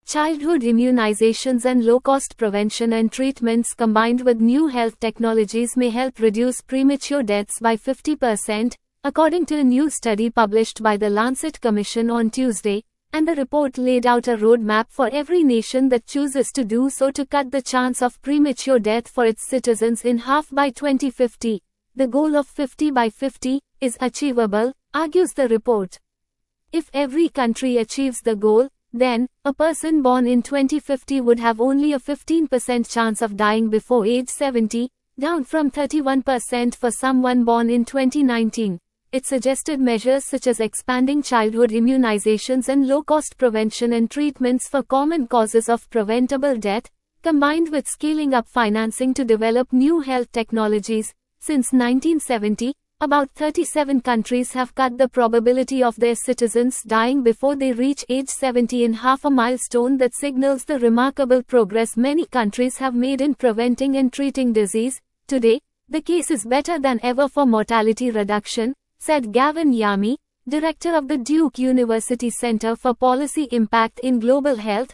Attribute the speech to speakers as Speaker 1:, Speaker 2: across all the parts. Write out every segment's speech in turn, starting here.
Speaker 1: Childhood immunizations and low-cost prevention and treatments combined with new health technologies may help reduce premature deaths by 50%, according to a new study published by the Lancet Commission on Tuesday, and the report laid out a roadmap for every nation that chooses to do so to cut the chance of premature death for its citizens in half by 2050. The goal of 50 by 50 is achievable, argues the report. If every country achieves the goal, then, a person born in 2050 would have only a 15% chance of dying before age 70, down from 31% for someone born in 2019. It suggested measures such as expanding childhood immunizations and low-cost prevention and treatments for common causes of preventable death, combined with scaling up financing to develop new health technologies. Since 1970, about 37 countries have cut the probability of their citizens dying before they reach age 70 in half, a milestone that signals the remarkable progress many countries have made in preventing and treating disease. Today, the case is better than ever for mortality reduction, said Gavin Yamey, director of the Duke University Center for Policy Impact in Global Health,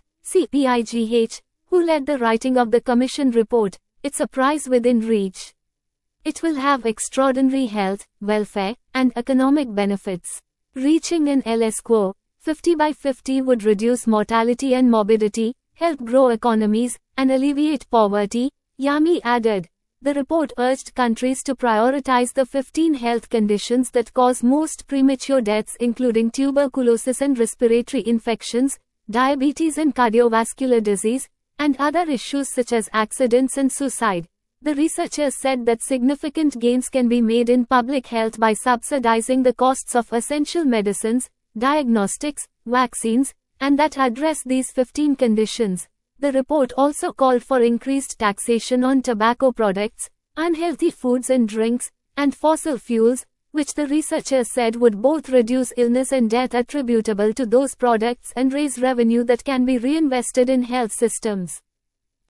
Speaker 1: CPIGH, who led the writing of the Commission report. It's a prize within reach. It will have extraordinary health, welfare, and economic benefits. Reaching an LS quo, 50 by 50 would reduce mortality and morbidity, help grow economies, and alleviate poverty, Yamey added. The report urged countries to prioritize the 15 health conditions that cause most premature deaths, including tuberculosis and respiratory infections, diabetes and cardiovascular disease, and other issues such as accidents and suicide. The researchers said that significant gains can be made in public health by subsidizing the costs of essential medicines, diagnostics, vaccines, and that address these 15 conditions. The report also called for increased taxation on tobacco products, unhealthy foods and drinks, and fossil fuels, which the researchers said would both reduce illness and death attributable to those products and raise revenue that can be reinvested in health systems.